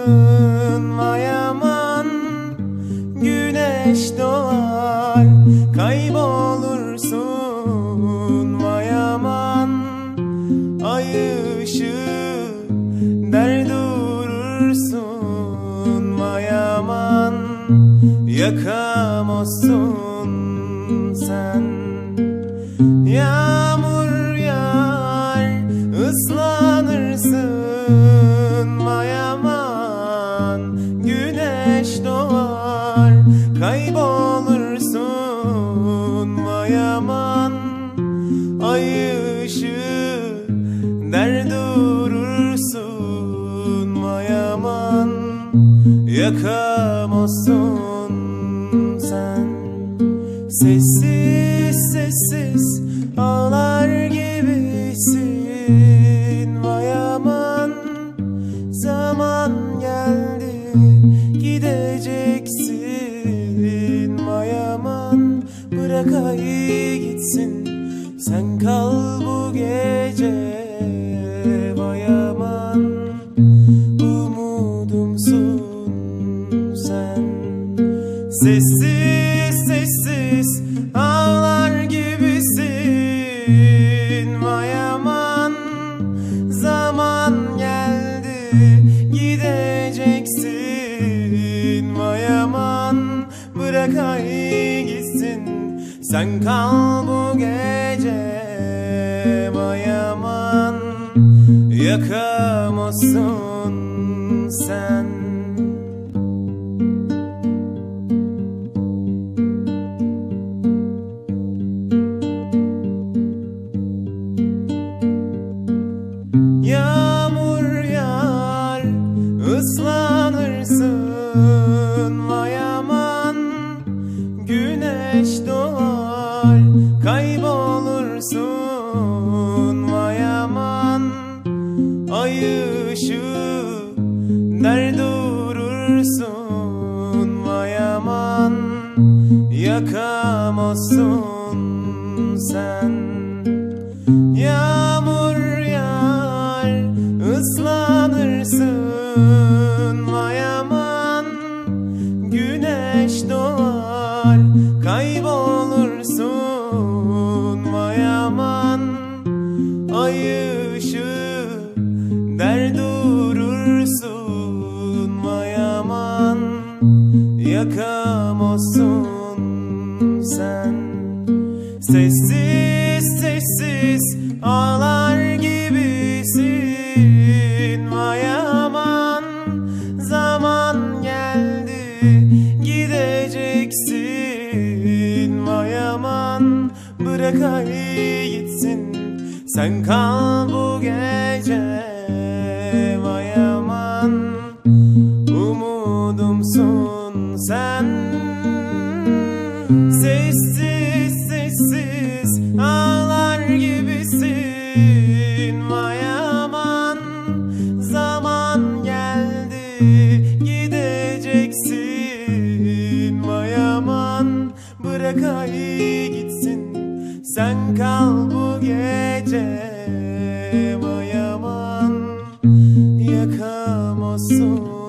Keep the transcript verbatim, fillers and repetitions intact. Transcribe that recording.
vay aman. Güneş doğar kaybolursun vay aman. Ay ışığı der durursun vay aman. Yakamazsın sen. Yağmur yağar ıslanırsın vay aman. Güneş doğar kaybolursun vay aman. Ay ışığı der durursun vay aman. Yakamazsın sen. Sessiz sessiz ağlar gibisin vay aman. Zaman geldi gideceksin vay aman. Bırak ay gitsin, sen kal bu gece vay aman. Umudumsun sen. Sessiz sessiz ağlar gibisin vay aman. Zaman geldi gideceksin vay aman. Bırak ay gitsin, sen kal bu gece vay aman. Yakamazsın sen. Yağmur yağar ıslanırsın vay aman. Güneş doğar kaybolursun vay aman. Ay ışığı der durursun vay aman. Yakamazsın sen. Yağmur yağar ıslanırsın vay aman. Güneş doğar kaybolursun vay aman. Ay ışığı der durursun vay aman. Yakamazsın sen. Sessiz sessiz ağlar gibisin vay aman. Zaman geldi gideceksin vay aman. Bırak ay gitsin, sen kal bu gece vay aman. Umudumsun sen. Sessiz sessiz ağlar gibisin vay aman. Zaman geldi gideceksin vay aman. Bırak ay gitsin, sen kal bu gece vay aman. Yakamazsın